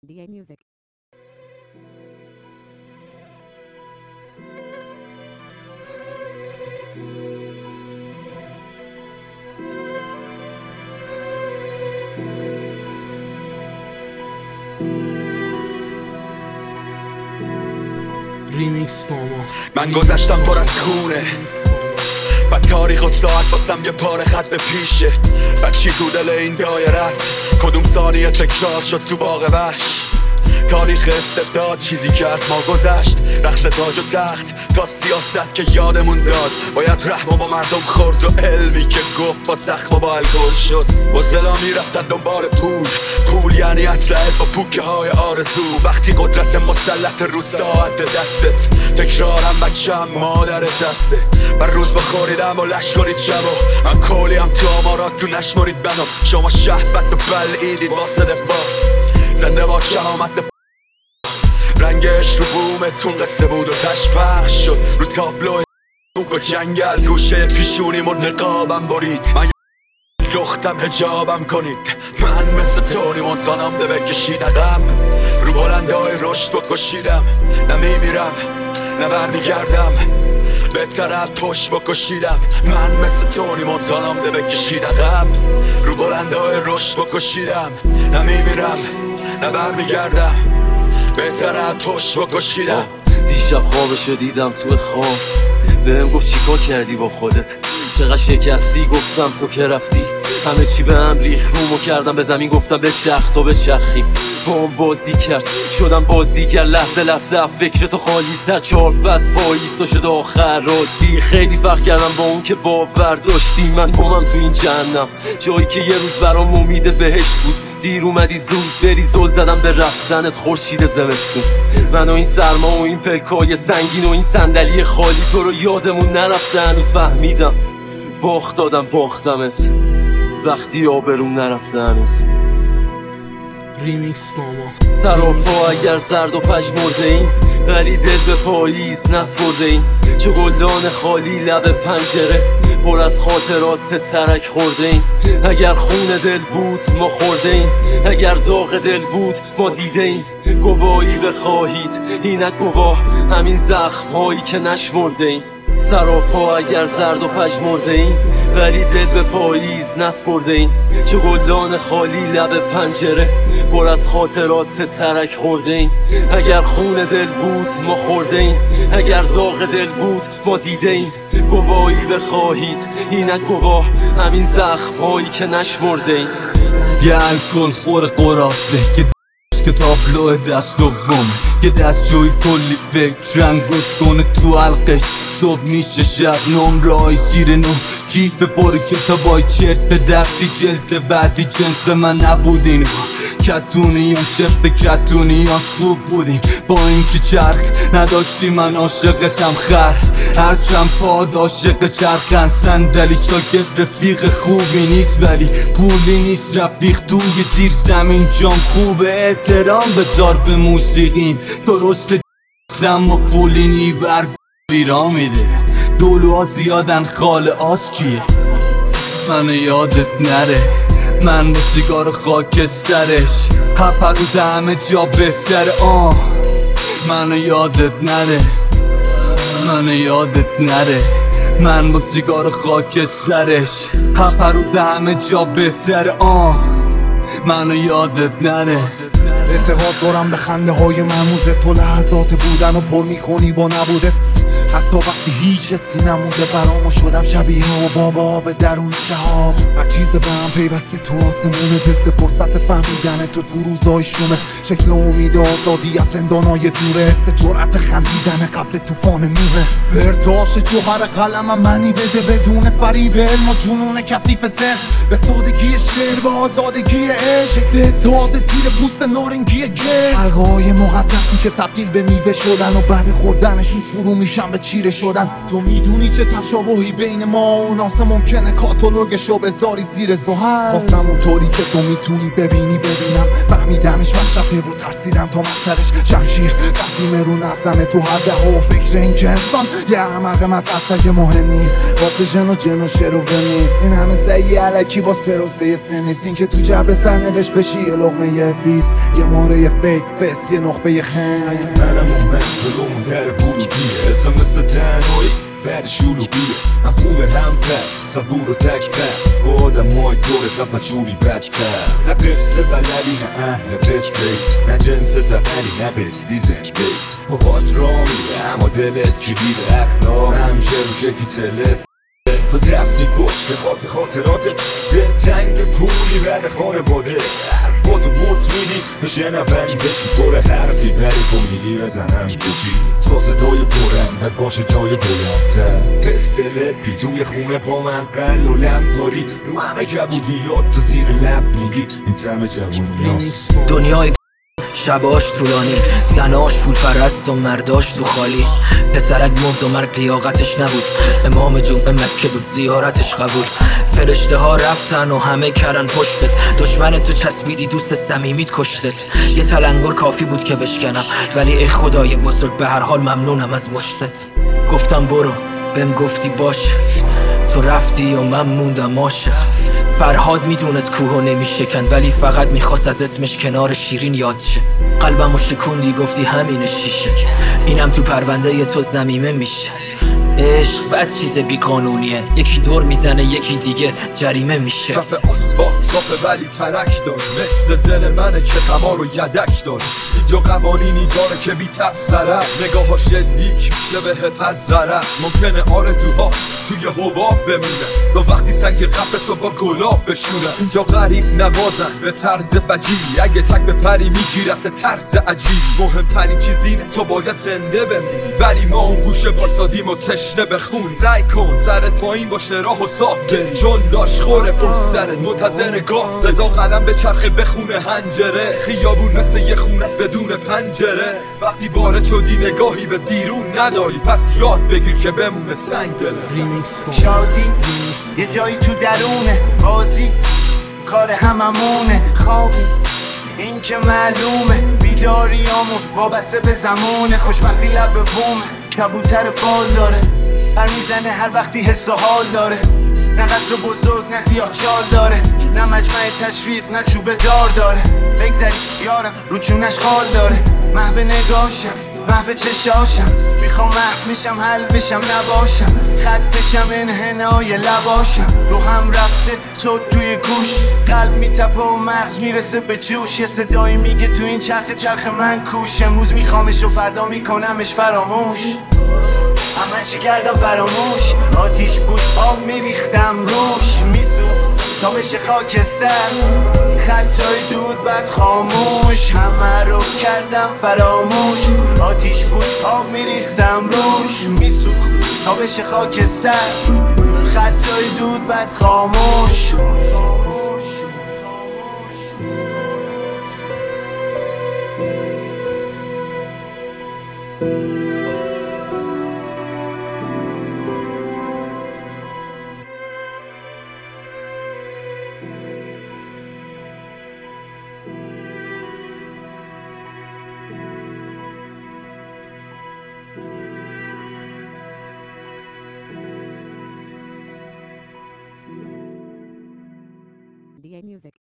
DA Music. ریمیکس فاما. من گذشتم پر از خونه و تاریخ و ساعت باسم یه پاره خط به پیشه و چی تو دل این دایره است، کدوم ثانیه تکرار شد تو باغ وحش. تاریخ استبداد، چیزی که از ما گذشت، رقص تاج و تخت تا سیاست که یادمون داد. باید رحم با مردم خورد و علمی که گفت با زخم و با الکل شست. بزدلا میرفتن دنبال پول یعنی اسلحه با پوکه های آرزو. وقتی قدرت مسلط رو ساعت دستت، تکرارم بچم مادرت هسته. بر روز بخوریدم و لش کنید شب و من کلیم تو آمارات تو نشمارید منو. شما شهبت و بلعیدید واسه دفاع، زنده با شهامت رنگش رو بومتون قصه بود و تشپخش شد رو تابلو و جنگل. گوشه پیشونیم و نقابم برید، من لختم حجابم کنید. من مثل تونی مونتانم ده بکشید عقب، رو بلندهای رشد بکشیدم. نمیمیرم نه برمیگردم، بهتر پشت بکشیدم. من مثل تونی مونتانم ده بکشید عقب، رو بلندهای رشد بکشیدم. نمیمیرم نه برمیگردم، بهتر پشت بکشیدم. دیشب خوابشو دیدم تو خواب، بهم گفت چیکار کردی با خودت، چقدر شکستی. گفتم تو که رفتی همه چی به هم ریخ. رومو کردم به زمین گفتم بچرخ تو بچرخیم. با هم بازی کرد شدم بازیگر، لحظه لحظه فکر تو خالی تر. 4 فصل پاییز و شد آخر عادی. خیلی فرق کردم با اون که باور داشتی. من گمم تو این جهنم، جایی که یه روز برام امید بهشت بود. دیر اومدی زود بری، زل زدم به رفتنت خورشید زمستون. من و این سرما و این پلکای سنگین و این صندلی خالی، تو رو یادمون نرفته هنوز. فهمیدم باخت دادم باختمت وقتی آبروم نرفته هنوز. ریمیکس فاما. سر و پا اگر زرد و پژمرده این، ولی دل به پاییز نسپرده این. چه گلدان خالی لب پنجره، پر از خاطرات ترک خورده این. اگر خون دل بود ما خورده این، اگر داغ دل بود ما دیده این. گواهی بخواهید اینک گواه، همین زخم هایی که نشمرده این. سر و پا اگر زرد و پژمرده این، ولی دل به پاییز نسپرده این. چه گلدان خالی لب پنجره، پر از خاطرات ترک خورده این. اگر خون دل بود ما خورده این، اگر داغ دل بود ما دیده این. گواهی بخواهید اینک گواه، همین زخم هایی که نشمرده این. یه الکل خور قرازه که تابلو دست دومه، که دستجوی کلی فکر انگوش کنه تو حلقش. صبح میشه شب نمرای زیر نو کی به پر کتابای چرت درسی جلد بعدی جنس من نبودین. کتونیان چپ کتونیاش خوب بودیم، با اینکه چرخ نداشتی من عاشقتم خر. هرچند پاد عاشق چرخن، صندلی چاکت رفیق خوبی نیست ولی پولی نیست. رفیق توی زیر زمین جام خوبه، احترام بذار به موسیقین. درسته اما پولی نی بر بیرا میده. دولوها زیادن خال آس کیه، منو یادت نره. من با سیگار خاکسترش هپرود همه جا بهتره. منو یادت نره، منو یادت نره. من با سیگار خاکسترش هپرود همه جا بهتره. منو یادت نره. اعتقاد دارم به خنده های مرموز تو، لحظات بودن و پر میکنی با نبودت. حتی وقتی هیچ حسی نمونده برامو، شدم شبیه و بابا به درون شهاب. هر چیز به هم پیوسته تو آسمونه، حس فرصت فهمیدن تو روزای شومه. شکل امید آزادی از زندانای دوره، حس جرأت خندیدن قبل طوفان نوحه. ارتعاش جوهر قلمم منی بده بدون فریب علم و جنون کثیف ذهن. به سادگی شعر و آزادگی عشق، اتحاد زیر پوست نارنگی گل. حلقه‌های مقدسی که تبدیل به میوه شدن و بعد خوردنشون شروع میشن به چیره شدن. تو میدونی چه تشابهی بین ما و اوناسه ممکنه کاتالوگشو بذاری زیر زحل. خواستم اونطوری که تو میتونی ببینم، فهمیدمش وحشته و ترسیدم تا مقصدش شمشیر قدیمه رو نفسمه تو هر ده و فکر این که انسان یه احمق مترسه مهم نیست واسه جن و شروع نیست. این همه سعی علکی باز پروسه سن نیست. این که تو جبر سرنوشت بشی یه لقمه یه بیس، یه ماره فیک فس، یه نخبه یه خنگ. منم اومد جلوم در ورودیه، اسم مثل تنهایی بعد شلوغیه. من خوبه هم پد صبور و تک پد با آدم های دورت و بچوری بدتر. نه قصه بلدی نه اهل قصه، نه جنس تقلی نه بستی زنده. پاهات را میره اما دلت کلید اخلاق همیشه رو شکی تله. تو دفتی پشت خاک خاطراتت، دلتنگ پولی رد خانواده. با تو بوت میدی به شنوندی بشی پر حرفی بری کنیدی بزنم کشی تا صدای برندت باشه جای بلندتر. پستلت پی توی خونه با من قل و لم داری رو همه کبودیات تو زیر لب میگی این تم جوونیاست. دنیای شباش طولانی، زناش پول پرست و مرداش تو خالی. پسرک مرد و مرگ لیاقتش نبود، امام جمعه مکه بود زیارتش قبول. فرشته ها رفتن و همه کردن پشتت، دشمن تو چسبیدی دوست صمیمیت کشتت. یه تلنگر کافی بود که بشکنم، ولی ای خدای بزرگ به هر حال ممنونم از مشتت. گفتم برو بهم گفتی باش، تو رفتی و من موندم عاشق. فرهاد میدونست کوهو نمیشکند، ولی فقط میخواست از اسمش کنار شیرین یاد شه. قلبمو شکوندی گفتی همین شیشه، اینم تو پرونده تو ضمیمه میشه. عشق بد چیز بیقانونیه، یکی دور میزنه یکی دیگه جریمه میشه. کف آسفالت صافه ولی ترک داره، مثل دل منه که قمار و یدک داره. اینجا قوانینی داره که بی تبصرت، نگاهاش شلیک میشه بهت از غرض. ممکنه آرزوها توی حباب بمونه تا وقتی سنگ قبر تو با گلاب بشونه. اینجا غریب نوازن به طرز وجیبی، اگه تک به پری میگیرت طرز عجیب. مهمترین چیز اینه تو باید زنده بمونی، ولی ما اون گوشه بارسادیم و تشنه بخون. سعی کن سرت پایین باشه راه و صاف بری، چون داشت خوره پشت سرت منتظر گاه. رضا قلم به چرخه بخونه هنجره، خیابون مثل یه خونه است بدون پنجره. وقتی وارد شدی نگاهی به بیرون نداری، پس یاد بگیر که بمونه سنگ دلت. شادی یه جایی تو درونه، بازی کار هممونه، خوابی این که معلومه، بیداریامون وابسته به زمونه. خوشبختی لب بومه، کبوتر بال داره، بر میزنه هر وقتی حس و حال داره. نه قصر بزرگ نه سیاه چال داره، نه مجمع تشویق نه چوب دار داره. بگذری یارم رو چونش خال داره، محو نگاشم محو چشاشم. میخوام محو میشم حل بشم نباشم، خط بشم انحنای لباشم. رو هم رفته صوت توی گوش، قلب میتپه و مغز میرسه به جوش. یه صدایی میگه تو این چرخ من کوش. امروز میخوامش و فردا میکنمش فراموش. همه چی کردم فراموش، آتیش بود آب میریختم روش. میسو تا بشه خاکستر، حتی دود بد خاموش. همه رو کردم فراموش، آتیش بود آب میریختم روش. میسو تا بشه خاکستر، خطای دود بد خاموش. DA Music.